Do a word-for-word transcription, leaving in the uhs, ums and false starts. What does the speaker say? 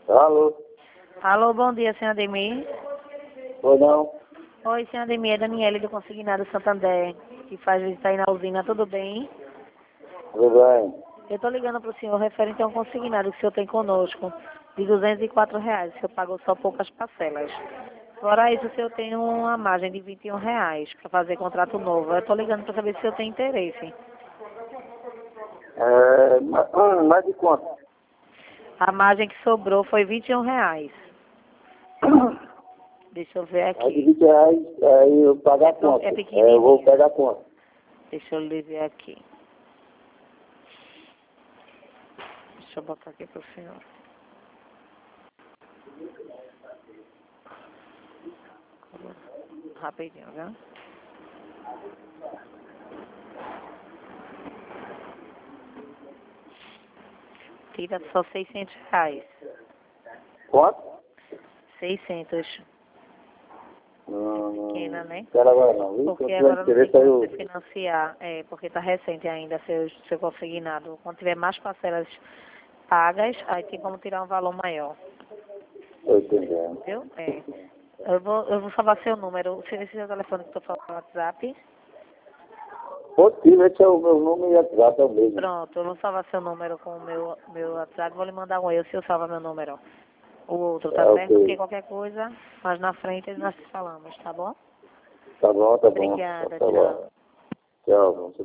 Alô? Alô, bom dia, senhor Ademir. Ou não? Oi, senhor Ademir, é Daniele do Consignado Santander, que faz visita aí na usina, tudo bem? Tudo bem? Eu tô ligando pro senhor referente a um consignado que o senhor tem conosco, de duzentos e quatro reais, o senhor pagou só poucas parcelas. Fora isso, o senhor tem uma margem de vinte e um reais para fazer contrato novo. Eu tô ligando para saber se o senhor tem interesse. É, ma- ah, mais de quanto? A margem que sobrou foi vinte e um reais. Deixa eu ver Mais de aqui. vinte reais, aí eu pagar É, pro- quanto? é É, eu vou pequenininho. pegar quanto? Deixa eu lhe ver aqui. Deixa eu botar aqui pro senhor. Rapidinho, viu? Tira só seiscentos reais. Quanto? seiscentos. Não, Pequena, não né? quero agora não, viu? Se eu Porque tiver agora não tem interesse, aí como eu... você financiar. É, porque tá recente ainda seu, seu consignado. Quando tiver mais parcelas pagas, aí tem como tirar um valor maior. Tô entendendo. Viu? É. Eu vou, eu vou salvar seu número. Você esse é o telefone que eu tô falando no WhatsApp. Positivo, esse é o meu número e WhatsApp, é o mesmo. Pronto, eu vou salvar seu número com o meu, meu WhatsApp. Vou lhe mandar um e-mail se eu salvar meu número. O outro, tá É certo? Porque ok. qualquer coisa, mais na frente nós falamos, tá bom? Tá bom, tá bom. Obrigada, Tá bom. tchau. Tchau.